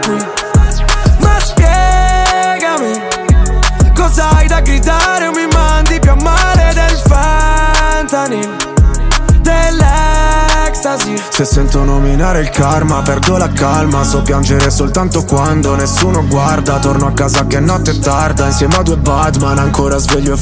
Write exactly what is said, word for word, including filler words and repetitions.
me. Ma spiegami, cosa hai da gridare o mi mandi più a male del fentanyl, dell'ecstasy. Se sento nominare il karma perdo la calma. So piangere soltanto quando nessuno guarda. Torno a casa che notte è tarda insieme a due Batman, ancora sveglio e